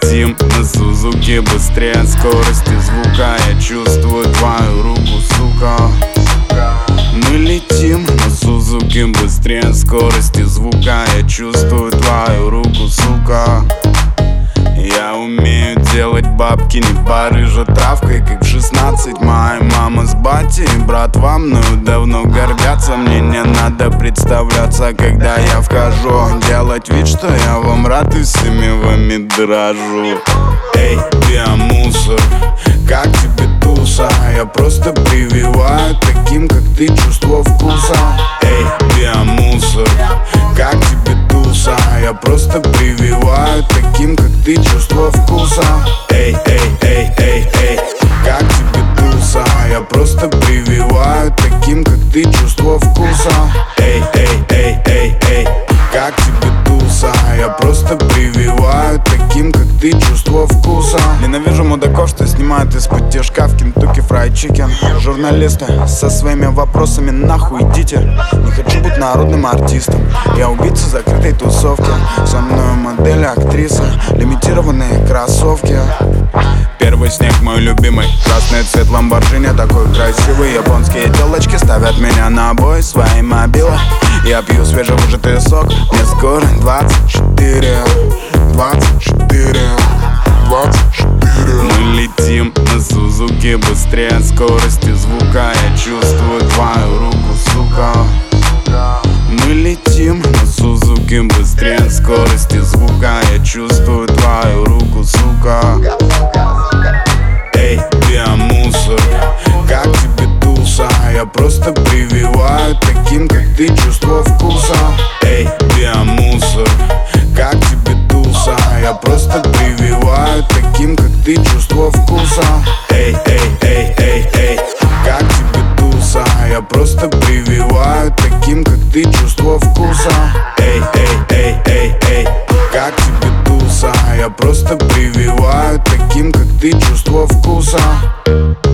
летим на Сузуки быстрее скорости звука. Я чувствую твою руку, сука. Мы летим на Сузуки быстрее скорости звука. Я чувствую твою руку, сука. Я умею делать бабки не барыжа травкой, как в 16. Моя мама с батей и братва мною давно гордятся. Мне не надо представляться, когда я вхожу, делать вид, что я вам рад и всеми вами дрожу. Эй, биомусор, как тебе туса? Я просто прививаю таким, как ты, чувство вкуса. Эй, биомусор, как тебе туса? Я просто прививаю таким, как ты, чувство вкуса. Эй, эй, эй, эй, эй, как тебе туса? Я просто прививаю таким, как ты, чувство вкуса. Эй, эй, эй, эй, эй, как тебе туса? Я просто прививаю таким, как ты, чувство вкуса. Ненавижу мудаков, что снимают из-под тяжка в Кентукки Фрайд Чикен. Журналисты со своими вопросами нахуй идите. Не хочу быть народным артистом, я убийца закрытой тусовки. Со мной модели, актрисы, лимитированные кроссовки. Первый снег мой любимый, красный цвет Ламборджини, такой красивый. Японские телочки ставят меня на обои свои мобилы. Я пью свежевыжатый сок, мне скоро 24. Мы летим на Сузуки быстрее скорости звука. Я чувствую твою руку, сука. Мы летим на Сузуки быстрее скорости звука. Я чувствую твою руку, сука. Эй, биомусор, как тебе туса? Я просто прививаю таким, как ты, чувство вкуса. Эй, биомусор, как тебе туса? Я просто прививаю таким, как ты, чувство вкуса. Эй, эй, эй, эй, эй, как тебе туса? Я просто прививаю таким, как ты, чувство вкуса. Эй, эй, эй, эй, эй, как тебе туса? Я просто прививаю таким, как ты, чувство вкуса.